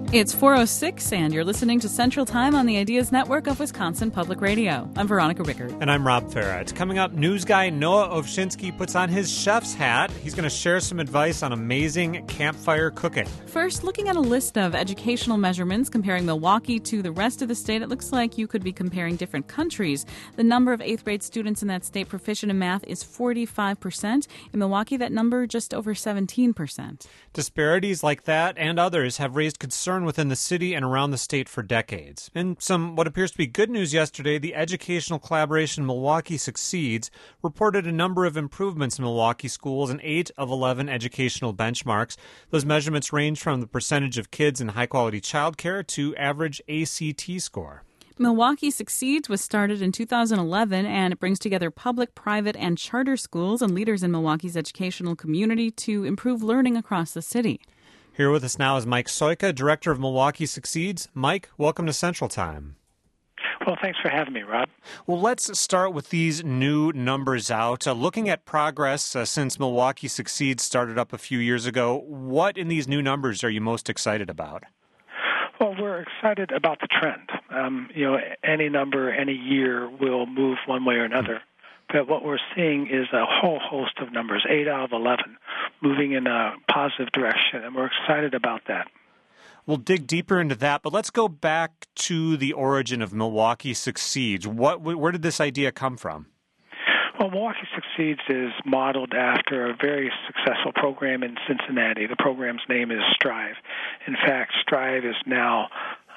It's 4:06, and you're listening to Central Time on the Ideas Network of Wisconsin Public Radio. I'm Veronica Rickert. And I'm Rob Farrett. Coming up, news guy Noah Ovchinsky puts on his chef's hat. He's going to share some advice on amazing campfire cooking. First, looking at a list of educational measurements comparing Milwaukee to the rest of the state, it looks like you could be comparing different countries. The number of 8th grade students in that state proficient in math is 45%. In Milwaukee, that number just over 17%. Disparities like that and others have raised concern within the city and around the state for decades. In some what appears to be good news yesterday, the educational collaboration Milwaukee Succeeds reported a number of improvements in Milwaukee schools in 8 of 11 educational benchmarks. Those measurements range from the percentage of kids in high-quality childcare to average ACT score. Milwaukee Succeeds was started in 2011, and it brings together public, private, and charter schools and leaders in Milwaukee's educational community to improve learning across the city. Here with us now is Mike Soika, director of Milwaukee Succeeds. Mike, welcome to Central Time. Well, thanks for having me, Rob. Well, let's start with these new numbers out. Looking at progress since Milwaukee Succeeds started up a few years ago, what in these new numbers are you most excited about? Well, we're excited about the trend. Any number, any year will move one way or another. But what we're seeing is a whole host of numbers, 8 out of 11, moving in a positive direction, and we're excited about that. We'll dig deeper into that, but let's go back to the origin of Milwaukee Succeeds. Where did this idea come from? Well, Milwaukee Succeeds is modeled after a very successful program in Cincinnati. The program's name is Strive. In fact, Strive is now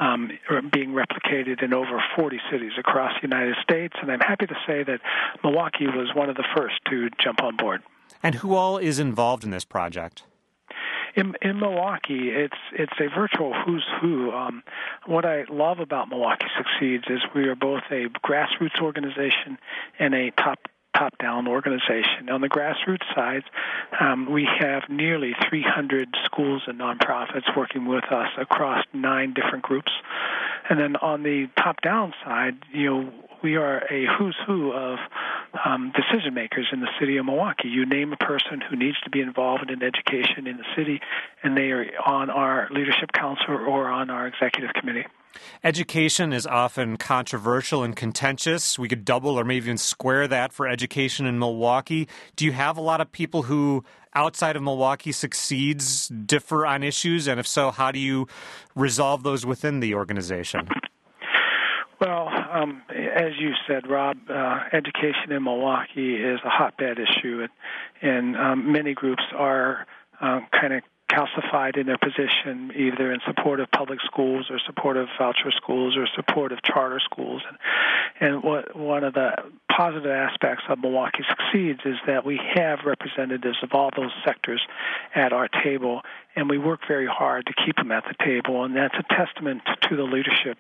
being replicated in over 40 cities across the United States, and I'm happy to say that Milwaukee was one of the first to jump on board. And who all is involved in this project? In Milwaukie, it's a virtual who's who. What I love about Milwaukee Succeeds is we are both a grassroots organization and a top-down organization. On the grassroots side, we have nearly 300 schools and nonprofits working with us across 9 different groups. And then on the top-down side, we are a who's who of decision makers in the city of Milwaukee. You name a person who needs to be involved in education in the city, and they are on our leadership council or on our executive committee. Education is often controversial and contentious. We could double or maybe even square that for education in Milwaukee. Do you have a lot of people who, outside of Milwaukee Succeeds, differ on issues? And if so, how do you resolve those within the organization? Well, as you said, Rob, education in Milwaukee is a hotbed issue, and many groups are kind of calcified in their position, either in support of public schools or support of voucher schools or support of charter schools. And one of the positive aspects of Milwaukee Succeeds is that we have representatives of all those sectors at our table, and we work very hard to keep them at the table, and that's a testament to the leadership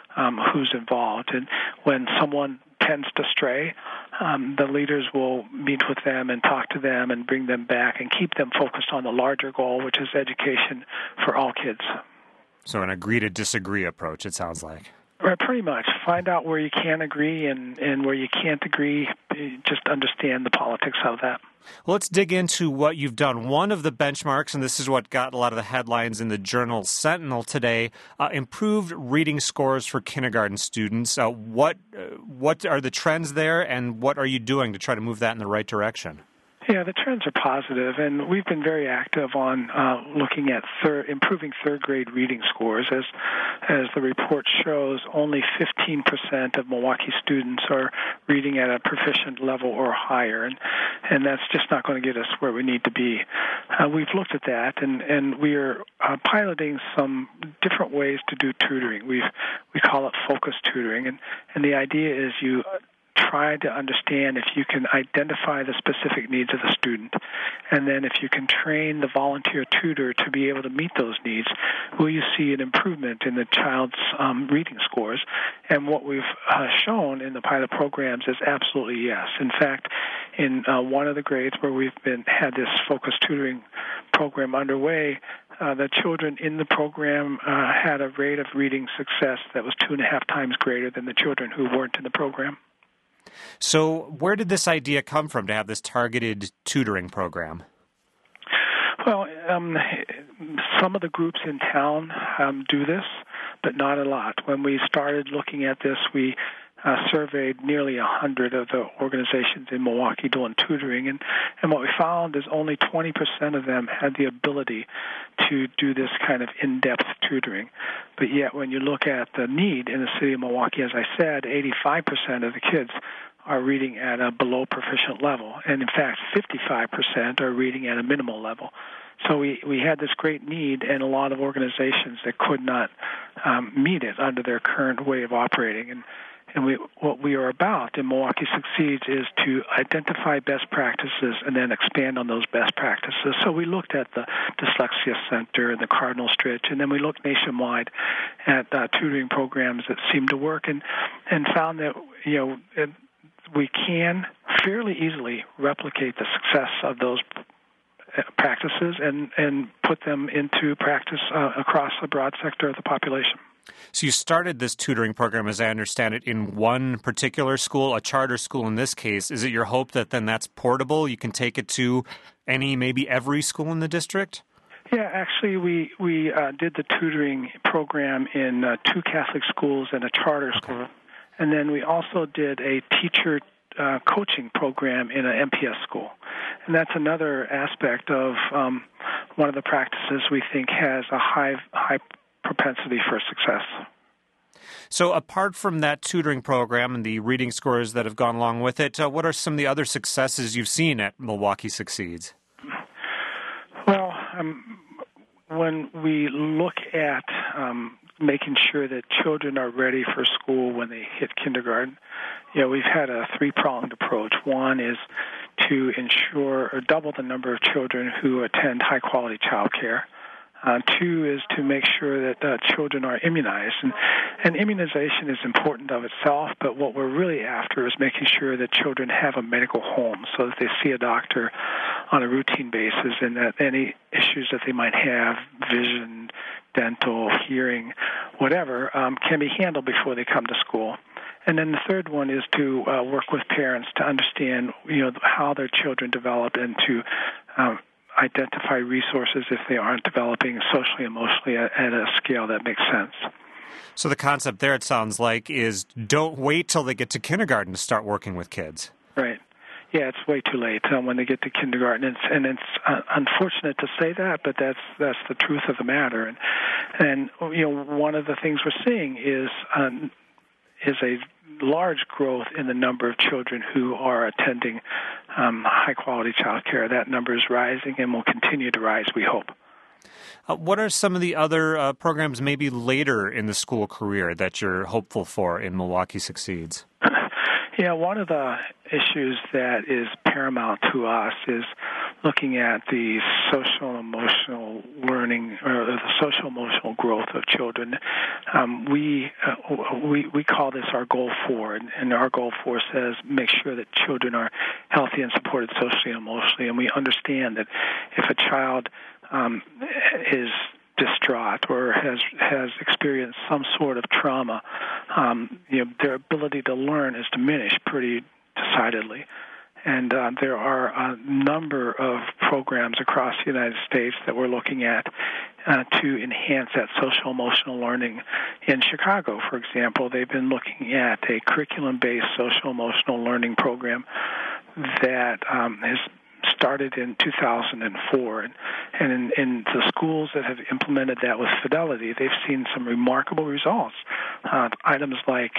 who's involved. And when someone tends to stray, the leaders will meet with them and talk to them and bring them back and keep them focused on the larger goal, which is education for all kids. So an agree to disagree approach, it sounds like. Right, pretty much. Find out where you can agree and where you can't agree. Just understand the politics of that. Well, let's dig into what you've done. One of the benchmarks, and this is what got a lot of the headlines in the Journal Sentinel today, improved reading scores for kindergarten students. What are the trends there, and what are you doing to try to move that in the right direction? Yeah, the trends are positive, and we've been very active on looking at improving third-grade reading scores. As the report shows, only 15% of Milwaukee students are reading at a proficient level or higher, and that's just not going to get us where we need to be. We've looked at that, and we are piloting some different ways to do tutoring. We call it focused tutoring, and the idea is you try to understand if you can identify the specific needs of the student, and then if you can train the volunteer tutor to be able to meet those needs, will you see an improvement in the child's reading scores? And what we've shown in the pilot programs is absolutely yes. In fact, in one of the grades where we've had this focused tutoring program underway, the children in the program had a rate of reading success that was 2.5 times greater than the children who weren't in the program. So where did this idea come from to have this targeted tutoring program? Well, some of the groups in town do this, but not a lot. When we started looking at this, we surveyed nearly 100 of the organizations in Milwaukee doing tutoring, and what we found is only 20% of them had the ability to do this kind of in-depth tutoring. But yet, when you look at the need in the city of Milwaukee, as I said, 85% of the kids are reading at a below proficient level, and in fact, 55% are reading at a minimal level. So we had this great need and a lot of organizations that could not meet it under their current way of operating. And what we are about in Milwaukee Succeeds is to identify best practices and then expand on those best practices. So we looked at the Dyslexia Center and the Cardinal Stritch, and then we looked nationwide at tutoring programs that seemed to work and found that, we can fairly easily replicate the success of those practices and put them into practice across a broad sector of the population. So you started this tutoring program, as I understand it, in one particular school, a charter school in this case. Is it your hope that then that's portable? You can take it to maybe every school in the district? Yeah, actually, we did the tutoring program in 2 Catholic schools and a charter school. And then we also did a teacher coaching program in an MPS school. And that's another aspect of one of the practices we think has a high propensity for success. So apart from that tutoring program and the reading scores that have gone along with it, what are some of the other successes you've seen at Milwaukee Succeeds? Well, when we look at making sure that children are ready for school when they hit kindergarten, we've had a 3-pronged approach. One is to ensure or double the number of children who attend high-quality child care. 2 is to make sure that children are immunized. And immunization is important of itself, but what we're really after is making sure that children have a medical home so that they see a doctor on a routine basis and that any issues that they might have, vision, dental, hearing, whatever, can be handled before they come to school. And then the third one is to work with parents to understand, how their children develop and to identify resources if they aren't developing socially, emotionally at a scale that makes sense. So the concept there, it sounds like, is don't wait till they get to kindergarten to start working with kids. Right. Yeah, it's way too late when they get to kindergarten. It's unfortunate to say that, but that's the truth of the matter. And one of the things we're seeing is a large growth in the number of children who are attending high-quality child care. That number is rising and will continue to rise, we hope. What are some of the other programs maybe later in the school career that you're hopeful for in Milwaukee Succeeds? Yeah, one of the issues that is paramount to us is looking at the social-emotional learning or the social-emotional growth of children. We call this our Goal 4, and our Goal 4 says make sure that children are healthy and supported socially and emotionally. And we understand that if a child is distraught or has experienced some sort of trauma, their ability to learn is diminished pretty decidedly. And there are a number of programs across the United States that we're looking at to enhance that social-emotional learning. In Chicago, for example, they've been looking at a curriculum-based social-emotional learning program that has started in 2004. And in the schools that have implemented that with fidelity, they've seen some remarkable results. Items like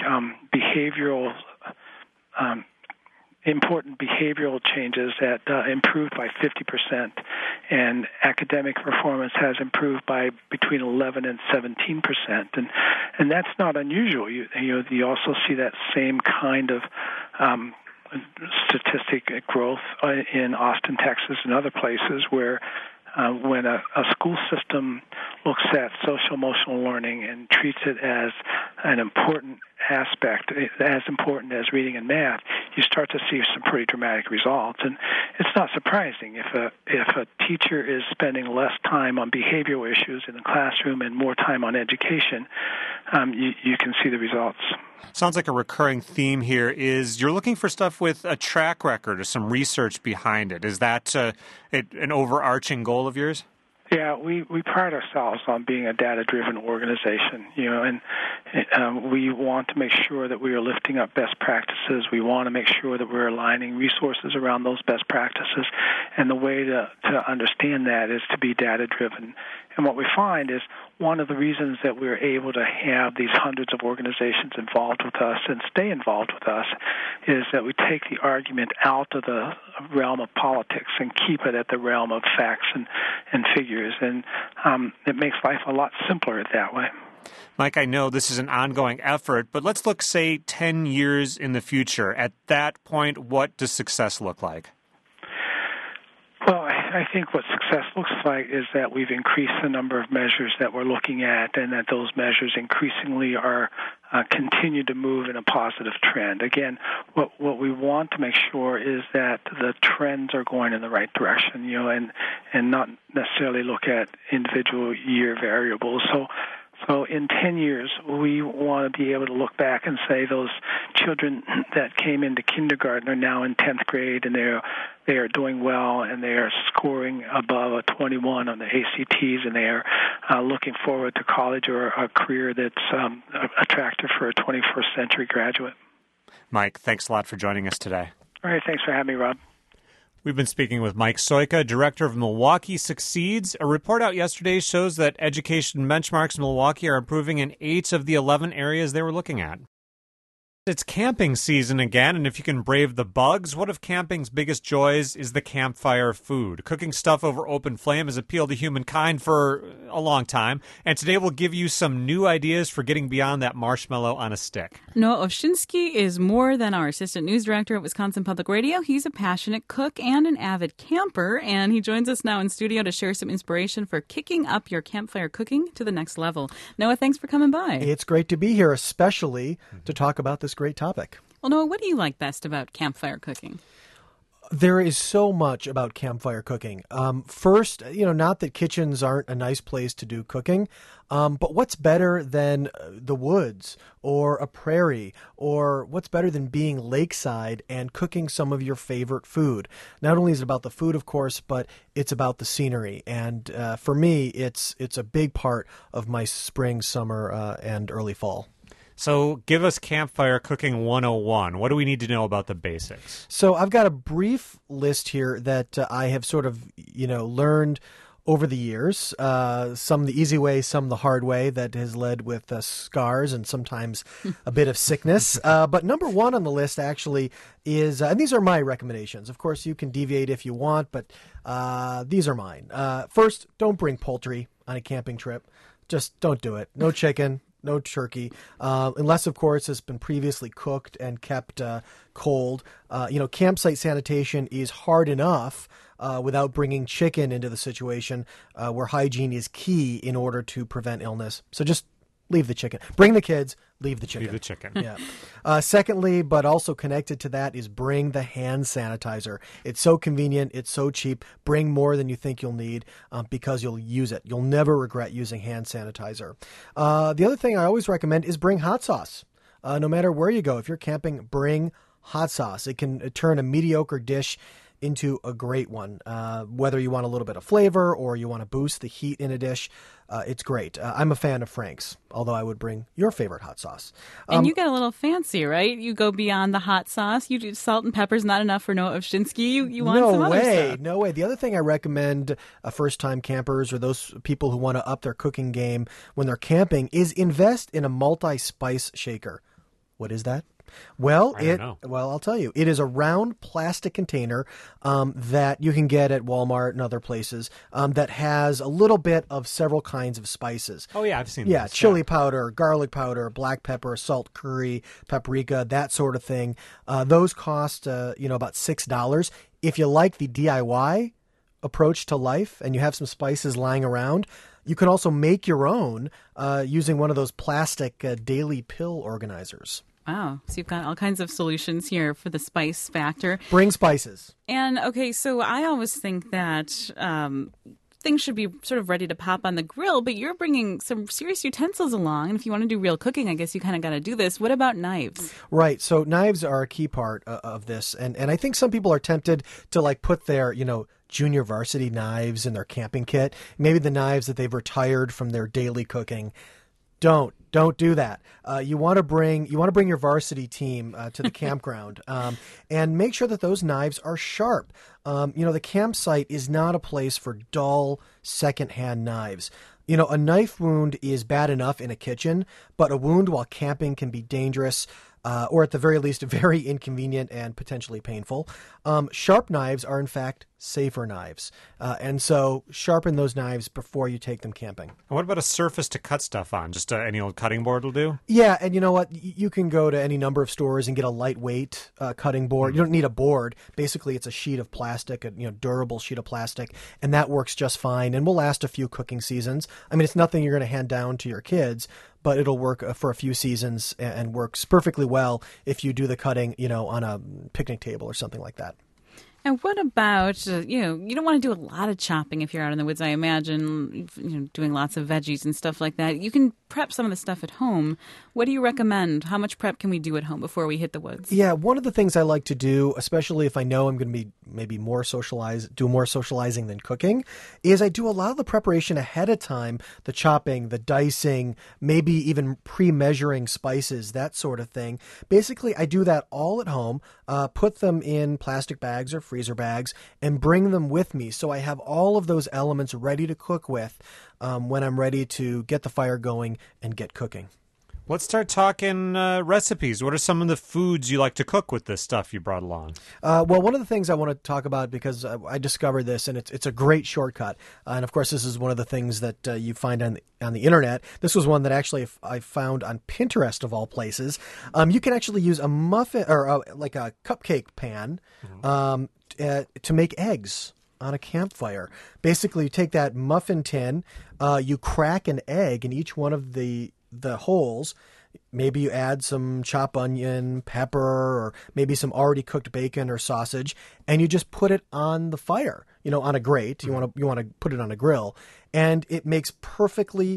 important behavioral changes that improved by 50%, and academic performance has improved by between 11 and 17%, and that's not unusual. You also see that same kind of statistic growth in Austin, Texas, and other places where when a school system looks at social-emotional learning and treats it as an important aspect, as important as reading and math, you start to see some pretty dramatic results. And it's not surprising if a teacher is spending less time on behavioral issues in the classroom and more time on education, you can see the results. Sounds like a recurring theme here is you're looking for stuff with a track record or some research behind it. Is that an overarching goal of yours? Yeah, we pride ourselves on being a data-driven organization, and we want to make sure that we are lifting up best practices. We want to make sure that we're aligning resources around those best practices, and the way to understand that is to be data-driven. And what we find is one of the reasons that we're able to have these hundreds of organizations involved with us and stay involved with us is that we take the argument out of the realm of politics and keep it at the realm of facts and figures. And it makes life a lot simpler that way. Mike, I know this is an ongoing effort, but let's look, say, 10 years in the future. At that point, what does success look like? Well, I think what success looks like is that we've increased the number of measures that we're looking at, and that those measures increasingly are continue to move in a positive trend. Again, what we want to make sure is that the trends are going in the right direction, and not necessarily look at individual year variables. So in 10 years, we want to be able to look back and say those children that came into kindergarten are now in 10th grade, and they are doing well, and they are scoring above a 21 on the ACTs, and they are looking forward to college or a career that's attractive for a 21st century graduate. Mike, thanks a lot for joining us today. All right, thanks for having me, Rob. We've been speaking with Mike Soika, director of Milwaukee Succeeds. A report out yesterday shows that education benchmarks in Milwaukee are improving in 8 of the 11 areas they were looking at. It's camping season again, and if you can brave the bugs, one of camping's biggest joys is the campfire food. Cooking stuff over open flame has appealed to humankind for a long time, and today we'll give you some new ideas for getting beyond that marshmallow on a stick. Noah Ovshinsky is more than our assistant news director at Wisconsin Public Radio. He's a passionate cook and an avid camper, and he joins us now in studio to share some inspiration for kicking up your campfire cooking to the next level. Noah, thanks for coming by. It's great to be here, especially to talk about this great topic. Well, Noah, what do you like best about campfire cooking? There is so much about campfire cooking. First, not that kitchens aren't a nice place to do cooking, but what's better than the woods or a prairie, or what's better than being lakeside and cooking some of your favorite food? Not only is it about the food, of course, but it's about the scenery. And for me, it's a big part of my spring, summer, and early fall. So give us Campfire Cooking 101. What do we need to know about the basics? So I've got a brief list here that I have sort of, learned over the years, some the easy way, some the hard way, that has led with scars and sometimes a bit of sickness. But number one on the list actually is, and these are my recommendations. Of course, you can deviate if you want, but these are mine. First, don't bring poultry on a camping trip. Just don't do it. No chicken. No turkey, unless, of course, it's been previously cooked and kept cold. Campsite sanitation is hard enough without bringing chicken into the situation, where hygiene is key in order to prevent illness. So just leave the chicken. Bring the kids, leave the chicken. Leave the chicken. Yeah. Secondly, but also connected to that, is bring the hand sanitizer. It's so convenient. It's so cheap. Bring more than you think you'll need because you'll use it. You'll never regret using hand sanitizer. The other thing I always recommend is bring hot sauce. No matter where you go, if you're camping, bring hot sauce. It can turn a mediocre dish into a great one. Whether you want a little bit of flavor or you want to boost the heat in a dish, it's great. I'm a fan of Frank's, although I would bring your favorite hot sauce. And you get a little fancy, right? You go beyond the hot sauce. You do salt and pepper's not enough for Noah Ovshinsky. You want some other stuff. No way. The other thing I recommend first-time campers or those people who want to up their cooking game when they're camping is invest in a multi-spice shaker. What is that? Well, I'll tell you. It is a round plastic container that you can get at Walmart and other places that has a little bit of several kinds of spices. Oh, yeah, I've seen those. Chili powder, garlic powder, black pepper, salt, curry, paprika, that sort of thing. Those cost, about $6. If you like the DIY approach to life and you have some spices lying around, you can also make your own using one of those plastic daily pill organizers. Wow. So you've got all kinds of solutions here for the spice factor. Bring spices. And, okay, so I always think that things should be sort of ready to pop on the grill, but you're bringing some serious utensils along. And if you want to do real cooking, I guess you kind of got to do this. What about knives? Right. So knives are a key part of this. And I think some people are tempted to put their, junior varsity knives in their camping kit, maybe the knives that they've retired from their daily cooking. Don't do that. You want to bring your varsity team to the campground, and make sure that those knives are sharp. The campsite is not a place for dull secondhand knives. A knife wound is bad enough in a kitchen, but a wound while camping can be dangerous, or at the very least, very inconvenient and potentially painful. Sharp knives are, in fact, safer knives. And so sharpen those knives before you take them camping. And what about a surface to cut stuff on? Just any old cutting board will do? Yeah, and you know what? You can go to any number of stores and get a lightweight cutting board. You don't need a board. Basically, it's a sheet of plastic, a durable sheet of plastic, and that works just fine and will last a few cooking seasons. I mean, it's nothing you're going to hand down to your kids, but it'll work for a few seasons and works perfectly well if you do the cutting, on a picnic table or something like that. And what about, you don't want to do a lot of chopping if you're out in the woods, I imagine, doing lots of veggies and stuff like that. You can prep some of the stuff at home. What do you recommend? How much prep can we do at home before we hit the woods? Yeah, one of the things I like to do, especially if I know I'm going to be maybe do more socializing than cooking, is I do a lot of the preparation ahead of time, the chopping, the dicing, maybe even pre-measuring spices, that sort of thing. Basically, I do that all at home, put them in plastic bags or freezer bags, and bring them with me. So I have all of those elements ready to cook with when I'm ready to get the fire going and get cooking. Let's start talking recipes. What are some of the foods you like to cook with this stuff you brought along? Well, one of the things I want to talk about, because I discovered this, and it's a great shortcut. And of course, this is one of the things that you find on the internet. This was one that actually I found on Pinterest, of all places. You can actually use a muffin or like a cupcake pan to make eggs on a campfire. Basically, you take that muffin tin, you crack an egg in each one of the holes. Maybe you add some chopped onion, pepper, or maybe some already cooked bacon or sausage, and you just put it on the fire, on a grate. You want to put it on a grill, and it makes perfectly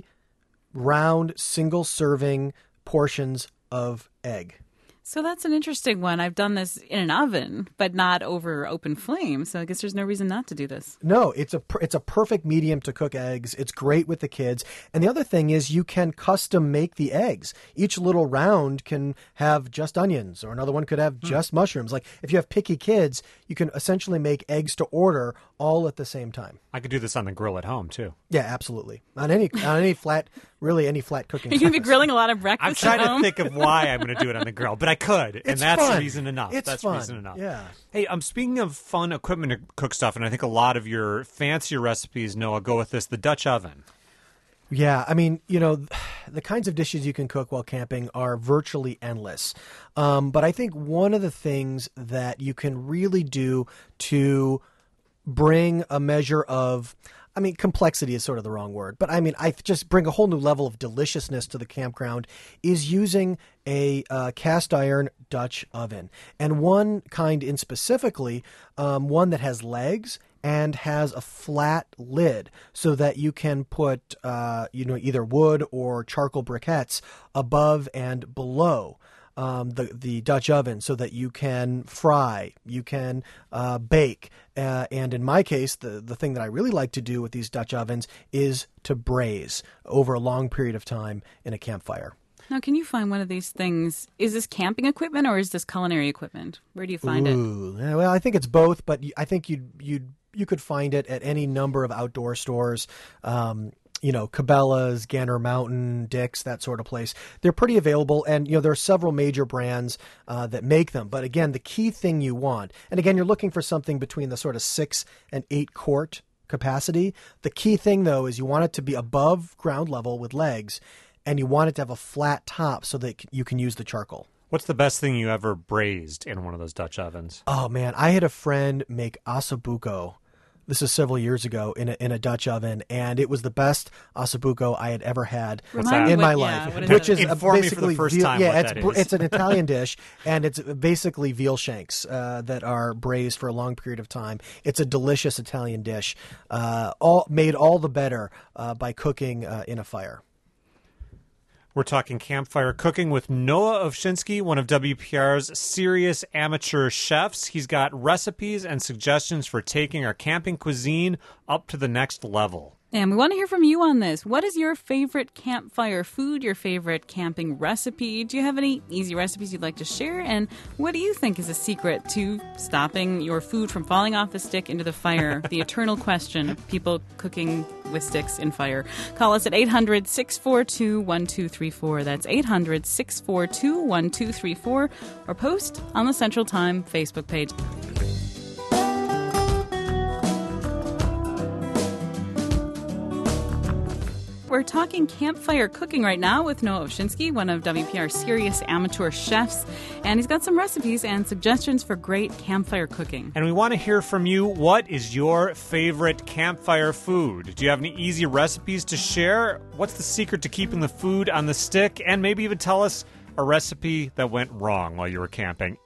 round, single serving portions of egg. So that's an interesting one. I've done this in an oven, but not over open flame. So I guess there's no reason not to do this. No, it's a perfect medium to cook eggs. It's great with the kids. And the other thing is you can custom make the eggs. Each little round can have just onions, or another one could have just mushrooms. Like if you have picky kids, you can essentially make eggs to order all at the same time. I could do this on the grill at home too. Yeah, absolutely. On any flat, really any flat cooking. You're going to be grilling a lot of breakfast. I'm trying to think of why I'm going to do it on the grill, but I could, and that's fun. reason enough. That's fun. Reason enough. Yeah. Hey, speaking of fun equipment to cook stuff, and I think a lot of your fancier recipes, Noah, go with this: the Dutch oven. Yeah, I mean, the kinds of dishes you can cook while camping are virtually endless. But I think one of the things that you can really do to bring a measure of, complexity is sort of the wrong word, but I just bring a whole new level of deliciousness to the campground is using a cast iron Dutch oven. And one kind in specifically, one that has legs and has a flat lid so that you can put, either wood or charcoal briquettes above and below the Dutch oven so that you can fry, you can bake. And in my case, the thing that I really like to do with these Dutch ovens is to braise over a long period of time in a campfire. Now, can you find one of these things? Is this camping equipment or is this culinary equipment? Where do you find it? Well, I think it's both, but I think you could find it at any number of outdoor stores. Cabela's, Gander Mountain, Dick's, that sort of place. They're pretty available, and there are several major brands that make them. But again, the key thing you want, and again, you're looking for something between the sort of 6 and 8 quart capacity. The key thing, though, is you want it to be above ground level with legs, and you want it to have a flat top so that you can use the charcoal. What's the best thing you ever braised in one of those Dutch ovens? Oh, man, I had a friend make ossobuco. This is several years ago in a Dutch oven, and it was the best ossobuco I had ever had in my life. Which is basically for the first time. It's an Italian dish, and it's basically veal shanks that are braised for a long period of time. It's a delicious Italian dish, made all the better by cooking in a fire. We're talking campfire cooking with Noah Ovchinsky, one of WPR's serious amateur chefs. He's got recipes and suggestions for taking our camping cuisine up to the next level. And we want to hear from you on this. What is your favorite campfire food, your favorite camping recipe? Do you have any easy recipes you'd like to share? And what do you think is a secret to stopping your food from falling off the stick into the fire? The eternal question of people cooking with sticks in fire. Call us at 800-642-1234. That's 800-642-1234. Or post on the Central Time Facebook page. We're talking campfire cooking right now with Noah Ovchinsky, one of WPR's serious amateur chefs. And he's got some recipes and suggestions for great campfire cooking. And we want to hear from you. What is your favorite campfire food? Do you have any easy recipes to share? What's the secret to keeping the food on the stick? And maybe even tell us a recipe that went wrong while you were camping.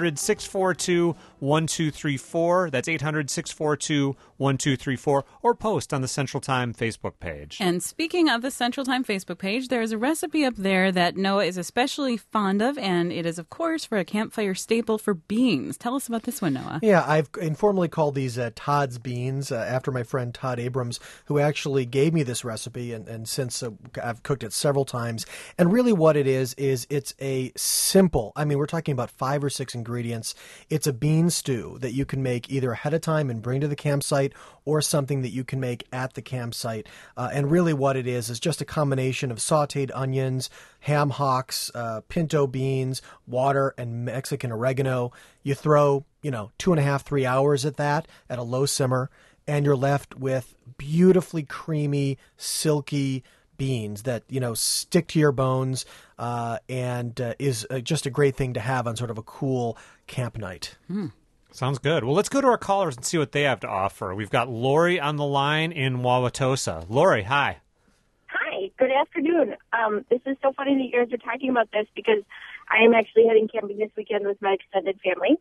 800-642-1234. That's 800-642-1234. Or post on the Central Time Facebook page. And speaking of the Central Time Facebook page, there is a recipe up there that Noah is especially fond of, and it is, of course, for a campfire staple for beans. Tell us about this one, Noah. Yeah, I've informally called these Todd's beans after my friend Todd Abrams, who actually gave me this recipe, and since I've cooked it several times. And really what it is it's a simple, we're talking about 5 or 6 ingredients. It's a bean stew that you can make either ahead of time and bring to the campsite, or something that you can make at the campsite. And really what it is just a combination of sauteed onions, ham hocks, pinto beans, water, and Mexican oregano. You throw, 2.5, 3 hours at that at a low simmer, and you're left with beautifully creamy, silky beans that, stick to your bones and is just a great thing to have on sort of a cool camp night. Sounds good. Well, let's go to our callers and see what they have to offer. We've got Lori on the line in Wauwatosa. Lori, hi. Hi, good afternoon. This is so funny that you guys are talking about this because I am actually heading camping this weekend with my extended family.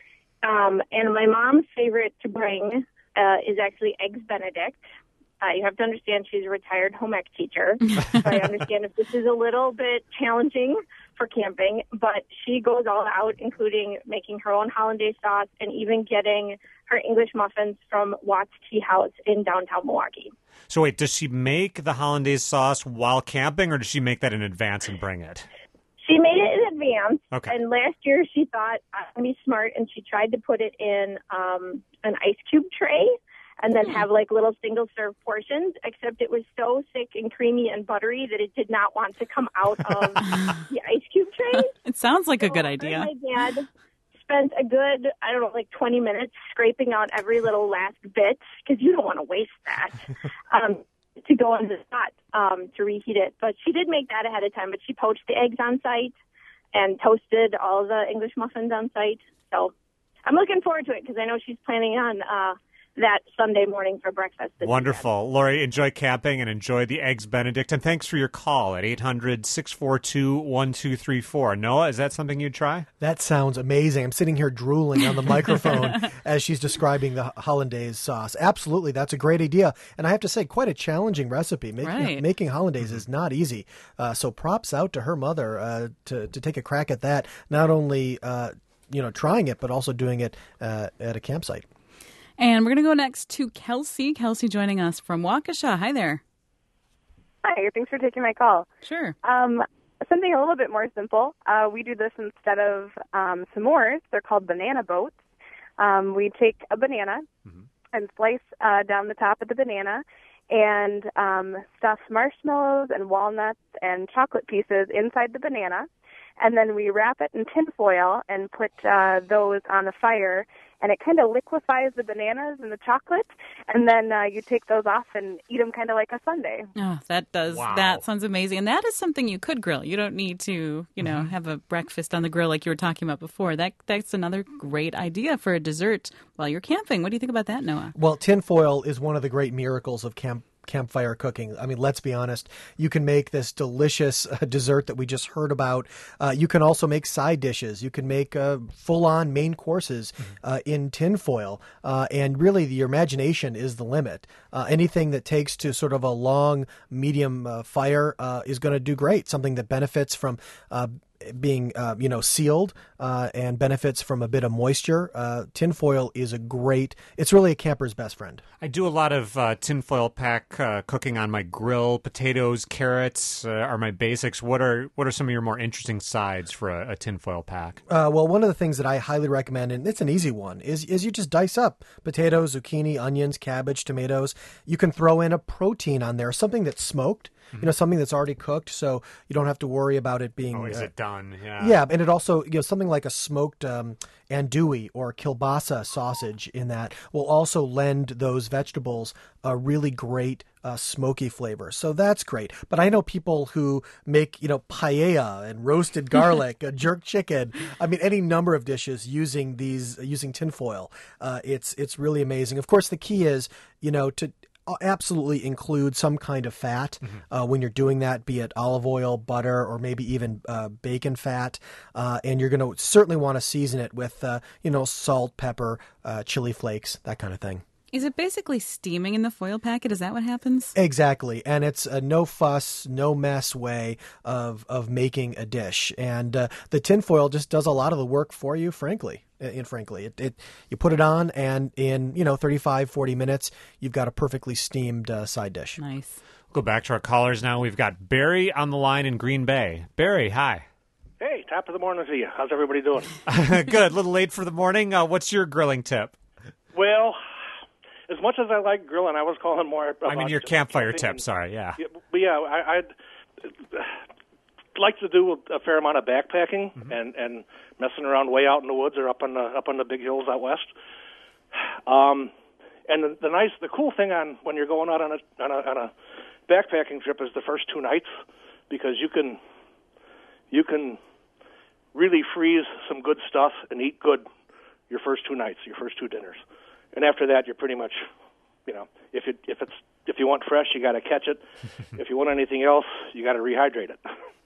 And my mom's favorite to bring is actually Eggs Benedict. You have to understand she's a retired home ec teacher, so I understand if this is a little bit challenging for camping, but she goes all out, including making her own hollandaise sauce and even getting her English muffins from Watts Tea House in downtown Milwaukee. So wait, does she make the hollandaise sauce while camping, or does she make that in advance and bring it? She made it in advance, okay. And last year she thought, I'm going to be smart, and she tried to put it in an ice cube tray, and then have like little single-serve portions, except it was so thick and creamy and buttery that it did not want to come out of the ice cube tray. It sounds like a good idea. My dad spent a good, 20 minutes scraping out every little last bit, because you don't want to waste that, to go on the spot to reheat it. But she did make that ahead of time, but she poached the eggs on site and toasted all the English muffins on site. So I'm looking forward to it, because I know she's planning on that Sunday morning for breakfast. Wonderful. Lori, enjoy camping and enjoy the Eggs Benedict. And thanks for your call at 800-642-1234. Noah, is that something you'd try? That sounds amazing. I'm sitting here drooling on the microphone as she's describing the hollandaise sauce. Absolutely. That's a great idea. And I have to say, quite a challenging recipe. Making hollandaise is not easy. So props out to her mother to take a crack at that. Not only, trying it, but also doing it at a campsite. And we're going to go next to Kelsey. Kelsey joining us from Waukesha. Hi there. Hi, thanks for taking my call. Sure. Something a little bit more simple. We do this instead of s'mores. They're called banana boats. We take a banana and slice down the top of the banana and stuff marshmallows and walnuts and chocolate pieces inside the banana. And then we wrap it in tin foil and put those on the fire, and it kind of liquefies the bananas and the chocolate, and then you take those off and eat them kind of like a sundae. Oh, that sounds amazing. And that is something you could grill. You don't need to, have a breakfast on the grill like you were talking about before. That's another great idea for a dessert while you're camping. What do you think about that, Noah? Well, tin foil is one of the great miracles of campfire cooking. I mean, let's be honest. You can make this delicious dessert that we just heard about. You can also make side dishes. You can make full-on main courses in tinfoil. And really, your imagination is the limit. Anything that takes to sort of a long, medium fire is going to do great. Something that benefits from being sealed and benefits from a bit of moisture. Tinfoil is it's really a camper's best friend. I do a lot of tinfoil pack cooking on my grill. Potatoes, carrots are my basics. What are some of your more interesting sides for a tinfoil pack? Well, one of the things that I highly recommend, and it's an easy one, is you just dice up potatoes, zucchini, onions, cabbage, tomatoes. You can throw in a protein on there, something that's smoked. Something that's already cooked, so you don't have to worry about it being... Oh, is it done? Yeah. Yeah, and it also, something like a smoked andouille or kielbasa sausage in that will also lend those vegetables a really great smoky flavor. So that's great. But I know people who make, paella and roasted garlic, jerk chicken. I mean, any number of dishes using tinfoil. It's really amazing. Of course, the key is, to absolutely include some kind of fat when you're doing that, be it olive oil, butter, or maybe even bacon fat. And you're going to certainly want to season it with, salt, pepper, chili flakes, that kind of thing. Is it basically steaming in the foil packet? Is that what happens? Exactly. And it's a no fuss, no mess way of making a dish. And the tinfoil just does a lot of the work for you, frankly. You put it on, and in 35, 40 minutes, you've got a perfectly steamed side dish. Nice. We'll go back to our callers now. We've got Barry on the line in Green Bay. Barry, hi. Hey, top of the morning to you. How's everybody doing? Good. A little late for the morning. What's your grilling tip? Well, as much as I like grilling, I was calling more about... your campfire tip, sorry, yeah. I'd like to do a fair amount of backpacking and messing around way out in the woods or up on the big hills out west. And the cool thing when you're going out on a backpacking trip is the first 2 nights, because you can really freeze some good stuff and eat good your first 2 nights, your first 2 dinners. And after that, you're pretty much, if you want fresh, you got to catch it. If you want anything else, you got to rehydrate it.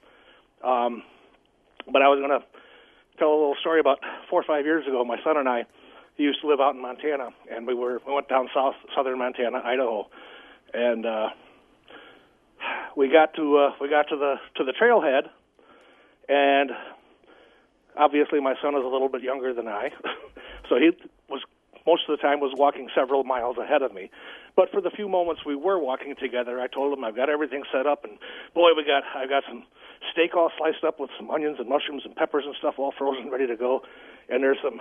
But I was going to tell a little story about 4 or 5 years ago. My son and I, he used to live out in Montana, and we went down southern Montana, Idaho, and we got to the trailhead, and obviously my son is a little bit younger than I, so he was most of the time was walking several miles ahead of me. But for the few moments we were walking together, I told him I've got everything set up, and boy, I got some steak all sliced up with some onions and mushrooms and peppers and stuff all frozen, ready to go. And there's some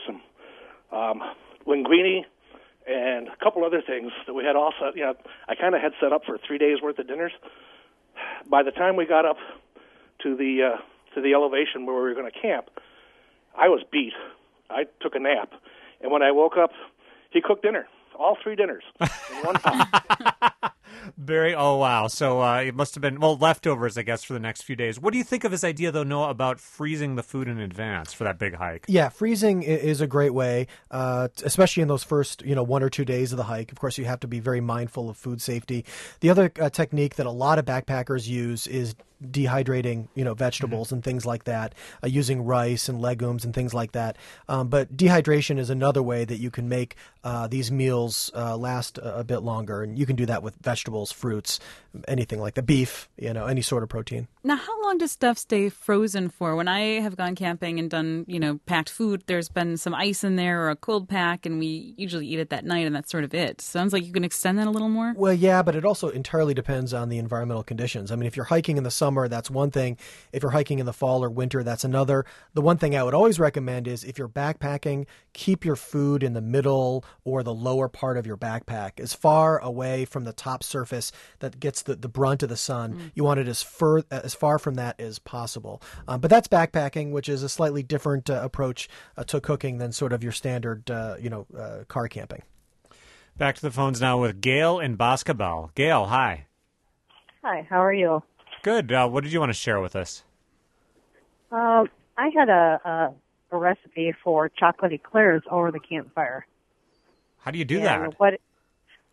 linguine and a couple other things that we had all set. I kind of had set up for 3 days worth of dinners. By the time we got up to the elevation where we were going to camp, I was beat. I took a nap. And when I woke up, he cooked dinner, all 3 dinners in one pot. Barry, oh, wow. So it must have been, leftovers, I guess, for the next few days. What do you think of his idea, though, Noah, about freezing the food in advance for that big hike? Yeah, freezing is a great way, especially in those first, 1 or 2 days of the hike. Of course, you have to be very mindful of food safety. The other technique that a lot of backpackers use is dehydrating, vegetables and things like that, using rice and legumes and things like that. But dehydration is another way that you can make these meals last a bit longer. And you can do that with vegetables, fruits, anything like the beef, any sort of protein. Now, how long does stuff stay frozen for? When I have gone camping and done, packed food, there's been some ice in there or a cold pack, and we usually eat it that night, and that's sort of it. Sounds like you can extend that a little more? Well, yeah, but it also entirely depends on the environmental conditions. I mean, if you're hiking in the summer, that's one thing. If you're hiking in the fall or winter, that's another. The one thing I would always recommend is if you're backpacking, keep your food in the middle or the lower part of your backpack, as far away from the top surface that gets the brunt of the sun. You want it as far from that as possible. But that's backpacking, which is a slightly different approach to cooking than sort of your standard, car camping. Back to the phones now with Gail in Boscobel. Gail, hi. Hi, how are you? Good. What did you want to share with us? I had a recipe for chocolate eclairs over the campfire. How do you do that?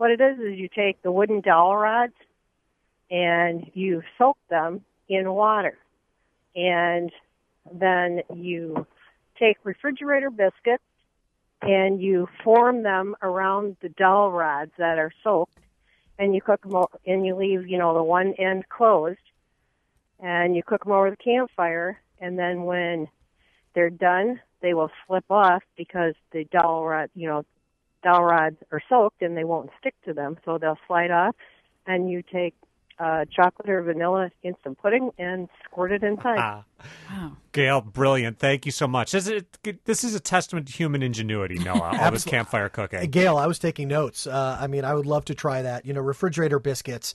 What it is you take the wooden dowel rods and you soak them in water. And then you take refrigerator biscuits and you form them around the dowel rods that are soaked, and you cook them, and you leave, the one end closed, and you cook them over the campfire, and then when they're done, they will slip off because the dowel rods are soaked and they won't stick to them, so they'll slide off, and you take chocolate or vanilla instant pudding and squirt it inside. Wow. Gail, brilliant. Thank you so much. This is a testament to human ingenuity, Noah, all this campfire cooking. Gail, I was taking notes. I would love to try that. Refrigerator biscuits,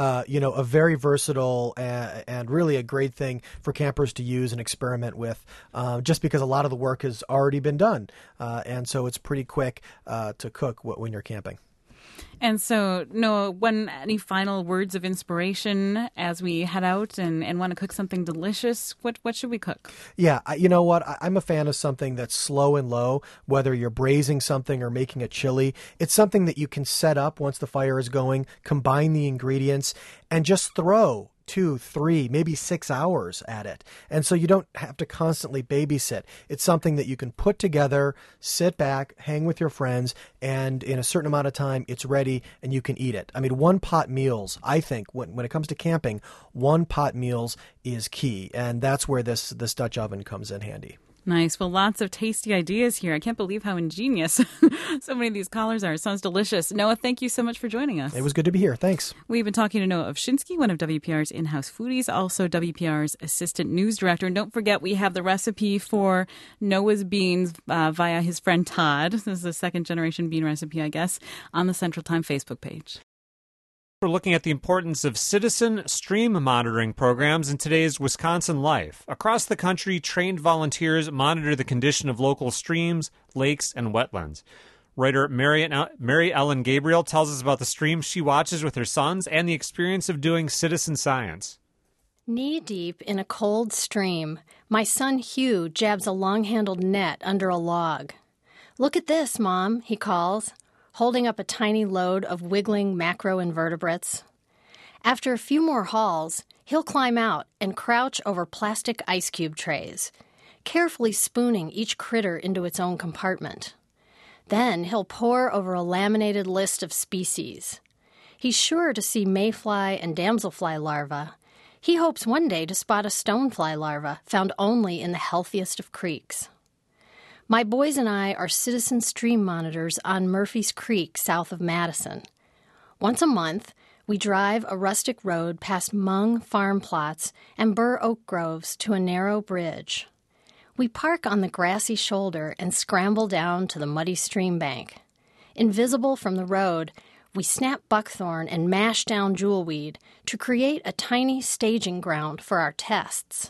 a very versatile and really a great thing for campers to use and experiment with, just because a lot of the work has already been done. And so it's pretty quick to cook when you're camping. And so, Noah, any final words of inspiration as we head out and want to cook something delicious? What should we cook? Yeah, you know what? I'm a fan of something that's slow and low, whether you're braising something or making a chili. It's something that you can set up once the fire is going, combine the ingredients, and just throw 2, 3, maybe 6 hours at it. And so you don't have to constantly babysit. It's something that you can put together, sit back, hang with your friends, and in a certain amount of time, it's ready and you can eat it. One-pot meals, I think, when it comes to camping, one-pot meals is key. And that's where this Dutch oven comes in handy. Nice. Well, lots of tasty ideas here. I can't believe how ingenious so many of these callers are. It sounds delicious. Noah, thank you so much for joining us. It was good to be here. Thanks. We've been talking to Noah Ovchinsky, one of WPR's in-house foodies, also WPR's assistant news director. And don't forget, we have the recipe for Noah's beans via his friend Todd. This is a second-generation bean recipe, I guess, on the Central Time Facebook page. We're looking at the importance of citizen stream monitoring programs in today's Wisconsin life. Across the country, trained volunteers monitor the condition of local streams, lakes, and wetlands. Writer Mary Ellen Gabriel tells us about the streams she watches with her sons and the experience of doing citizen science. Knee-deep in a cold stream, my son Hugh jabs a long-handled net under a log. "Look at this, Mom," he calls, holding up a tiny load of wiggling macroinvertebrates. After a few more hauls, he'll climb out and crouch over plastic ice cube trays, carefully spooning each critter into its own compartment. Then he'll pore over a laminated list of species. He's sure to see mayfly and damselfly larvae. He hopes one day to spot a stonefly larva found only in the healthiest of creeks. My boys and I are citizen stream monitors on Murphy's Creek south of Madison. Once a month, we drive a rustic road past Mung farm plots and bur oak groves to a narrow bridge. We park on the grassy shoulder and scramble down to the muddy stream bank. Invisible from the road, we snap buckthorn and mash down jewelweed to create a tiny staging ground for our tests.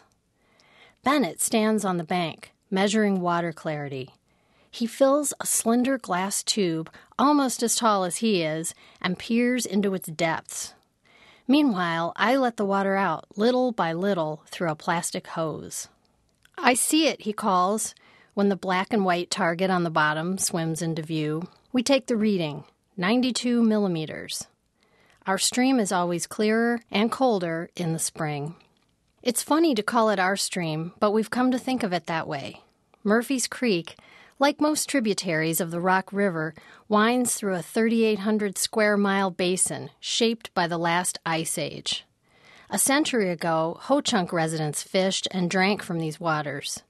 Bennett stands on the bank, measuring water clarity. He fills a slender glass tube almost as tall as he is and peers into its depths. Meanwhile, I let the water out little by little through a plastic hose. "I see it," he calls, when the black and white target on the bottom swims into view. We take the reading, 92 millimeters. Our stream is always clearer and colder in the spring. It's funny to call it our stream, but we've come to think of it that way. Murphy's Creek, like most tributaries of the Rock River, winds through a 3,800 square mile basin shaped by the last ice age. A century ago, Ho-Chunk residents fished and drank from these waters.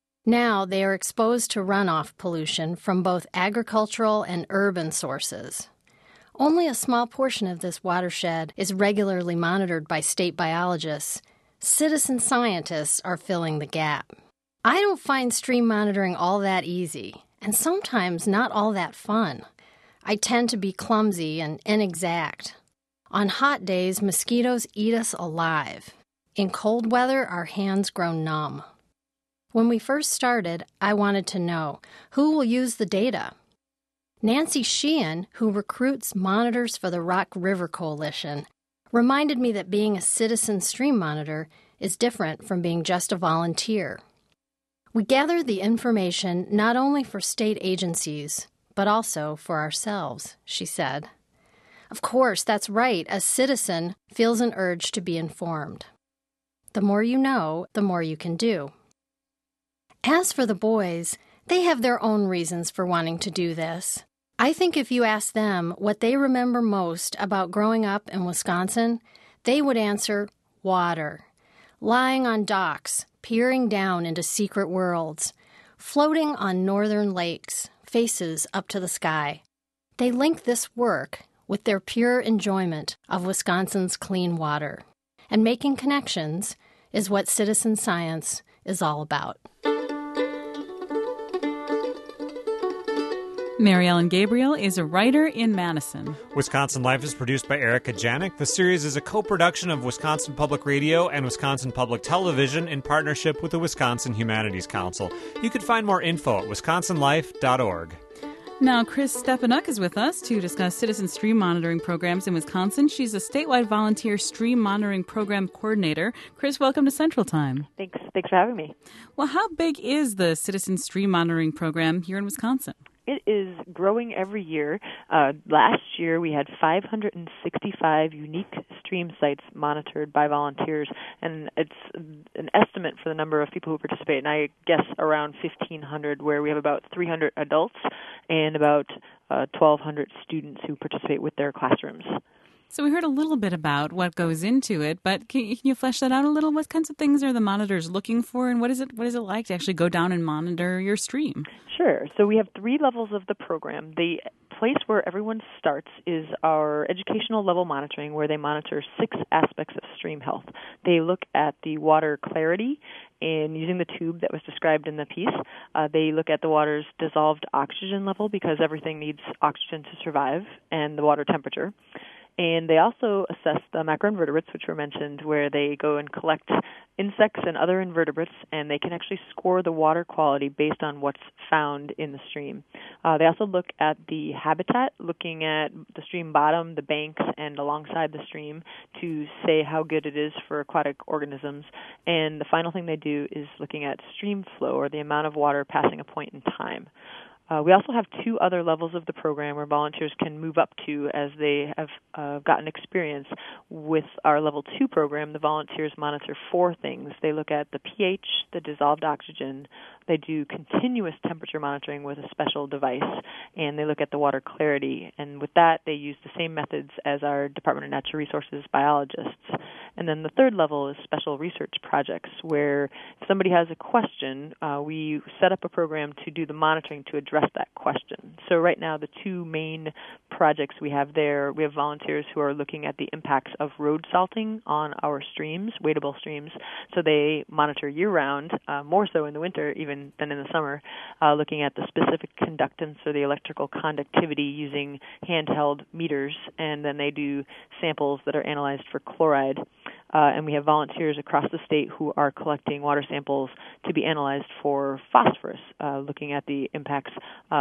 Now they are exposed to runoff pollution from both agricultural and urban sources. Only a small portion of this watershed is regularly monitored by state biologists. Citizen scientists are filling the gap. I don't find stream monitoring all that easy, and sometimes not all that fun. I tend to be clumsy and inexact. On hot days, mosquitoes eat us alive. In cold weather, our hands grow numb. When we first started, I wanted to know, who will use the data? Nancy Sheehan, who recruits monitors for the Rock River Coalition, reminded me that being a citizen stream monitor is different from being just a volunteer. We gather the information not only for state agencies, but also for ourselves, she said. Of course, that's right. A citizen feels an urge to be informed. The more you know, the more you can do. As for the boys, they have their own reasons for wanting to do this. I think if you ask them what they remember most about growing up in Wisconsin, they would answer water. Lying on docks, peering down into secret worlds, floating on northern lakes, faces up to the sky. They link this work with their pure enjoyment of Wisconsin's clean water. And making connections is what citizen science is all about. Mary Ellen Gabriel is a writer in Madison. Wisconsin Life is produced by Erica Janik. The series is a co-production of Wisconsin Public Radio and Wisconsin Public Television in partnership with the Wisconsin Humanities Council. You can find more info at wisconsinlife.org. Now, Chris Stepanuk is with us to discuss citizen stream monitoring programs in Wisconsin. She's a statewide volunteer stream monitoring program coordinator. Chris, welcome to Central Time. Thanks for having me. Well, how big is the citizen stream monitoring program here in Wisconsin? It is growing every year. Last year, we had 565 unique stream sites monitored by volunteers, and it's an estimate for the number of people who participate, and I guess around 1,500, where we have about 300 adults and about 1,200 students who participate with their classrooms. So we heard a little bit about what goes into it, but can you flesh that out a little? What kinds of things are the monitors looking for, and what is it like to actually go down and monitor your stream? Sure. So we have 3 levels of the program. The place where everyone starts is our educational level monitoring, where they monitor 6 aspects of stream health. They look at the water clarity, and using the tube that was described in the piece, they look at the water's dissolved oxygen level, because everything needs oxygen to survive, and the water temperature. And they also assess the macroinvertebrates, which were mentioned, where they go and collect insects and other invertebrates, and they can actually score the water quality based on what's found in the stream. They also look at the habitat, looking at the stream bottom, the banks, and alongside the stream to say how good it is for aquatic organisms. And the final thing they do is looking at stream flow, or the amount of water passing a point in time. We also have 2 other levels of the program where volunteers can move up to as they have gotten experience. With our Level 2 program, the volunteers monitor 4 things. They look at the pH, the dissolved oxygen, they do continuous temperature monitoring with a special device, and they look at the water clarity. And with that, they use the same methods as our Department of Natural Resources biologists. And then the 3rd level is special research projects, where if somebody has a question, we set up a program to do the monitoring to address that question. So right now, the 2 main projects we have there, we have volunteers who are looking at the impacts of road salting on our streams, wadable streams. So they monitor year-round, more so in the winter even than in the summer, looking at the specific conductance or the electrical conductivity using handheld meters, and then they do samples that are analyzed for chloride. And we have volunteers across the state who are collecting water samples to be analyzed for phosphorus, looking at the impacts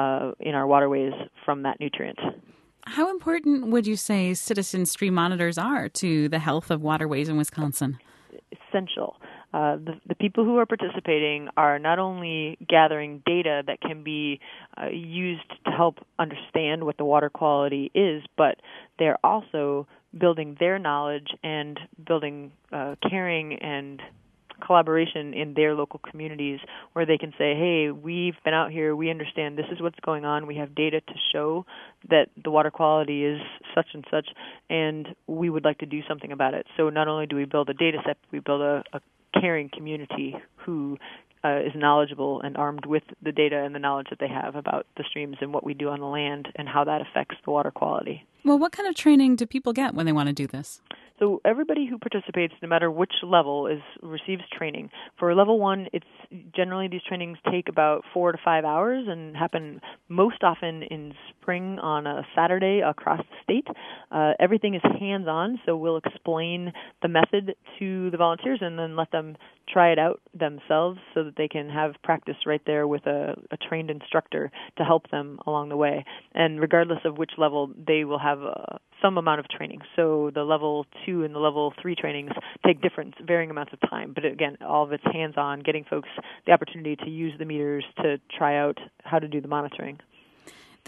in our waterways from that nutrient. How important would you say citizen stream monitors are to the health of waterways in Wisconsin? Essential. The people who are participating are not only gathering data that can be used to help understand what the water quality is, but they're also building their knowledge and building caring and collaboration in their local communities, where they can say, hey, we've been out here, we understand this is what's going on, we have data to show that the water quality is such and such, and we would like to do something about it. So not only do we build a data set, we build a caring community who is knowledgeable and armed with the data and the knowledge that they have about the streams and what we do on the land and how that affects the water quality. Well, what kind of training do people get when they want to do this? So everybody who participates, no matter which level, receives training. For level 1, it's generally these trainings take about 4 to 5 hours and happen most often in spring on a Saturday across the state. Everything is hands-on, so we'll explain the method to the volunteers and then let them try it out themselves so that they can have practice right there with a trained instructor to help them along the way. And regardless of which level, they will have some amount of training. So the level 2 and the level 3 trainings take varying amounts of time. But again, all of it's hands-on, getting folks the opportunity to use the meters to try out how to do the monitoring.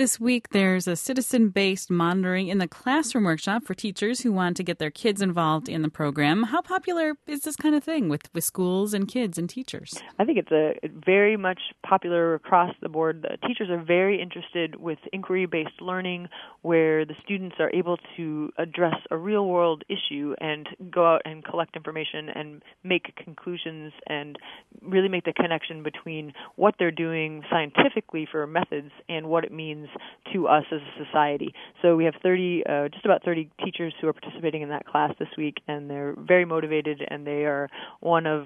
This week, there's a citizen-based monitoring in the classroom workshop for teachers who want to get their kids involved in the program. How popular is this kind of thing with schools and kids and teachers? I think it's very much popular across the board. The teachers are very interested with inquiry-based learning, where the students are able to address a real-world issue and go out and collect information and make conclusions and really make the connection between what they're doing scientifically for methods and what it means to us as a society. So we have just about 30 teachers who are participating in that class this week, and they're very motivated, and they are one of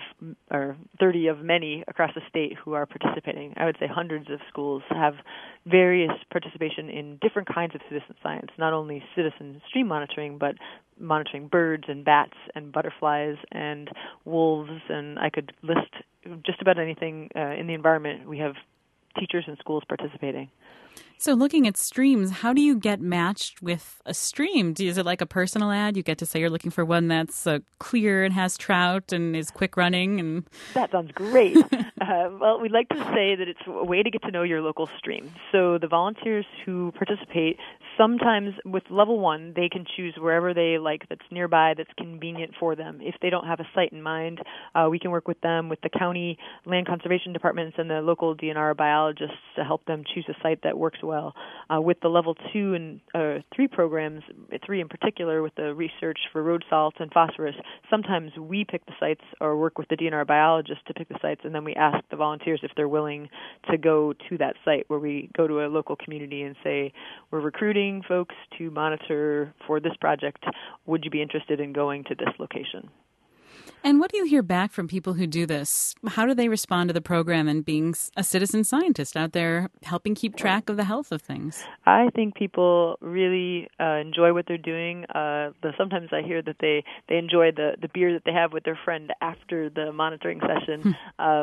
30 of many across the state who are participating. I would say hundreds of schools have various participation in different kinds of citizen science, not only citizen stream monitoring, but monitoring birds and bats and butterflies and wolves, and I could list just about anything in the environment. We have teachers and schools participating. So looking at streams, how do you get matched with a stream? Is it like a personal ad? You get to say you're looking for one that's clear and has trout and is quick running? And that sounds great. Well, we'd like to say that it's a way to get to know your local stream. So the volunteers who participate, sometimes with level 1, they can choose wherever they like that's nearby, that's convenient for them. If they don't have a site in mind, we can work with them, with the county land conservation departments and the local DNR biologists to help them choose a site that works well. With the level 2 and 3 programs, 3 in particular, with the research for road salt and phosphorus, sometimes we pick the sites or work with the DNR biologists to pick the sites, and then we ask the volunteers if they're willing to go to that site, where we go to a local community and say, we're recruiting folks to monitor for this project. Would you be interested in going to this location? And what do you hear back from people who do this? How do they respond to the program and being a citizen scientist out there helping keep track of the health of things? I think people really enjoy what they're doing. Sometimes I hear that they enjoy the beer that they have with their friend after the monitoring session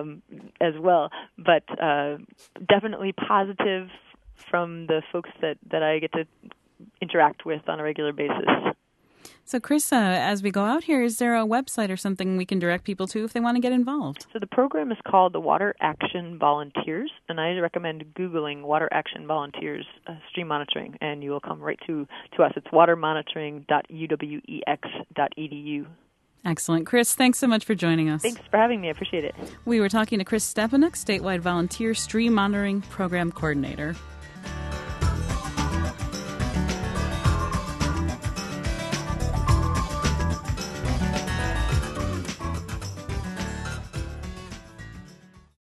as well. But definitely positive from the folks that I get to interact with on a regular basis. So, Chris, as we go out here, is there a website or something we can direct people to if they want to get involved? So the program is called the Water Action Volunteers, and I recommend Googling Water Action Volunteers stream monitoring, and you will come right to us. It's watermonitoring.uwex.edu. Excellent. Chris, thanks so much for joining us. Thanks for having me. I appreciate it. We were talking to Chris Stepanuk, Statewide Volunteer Stream Monitoring Program Coordinator.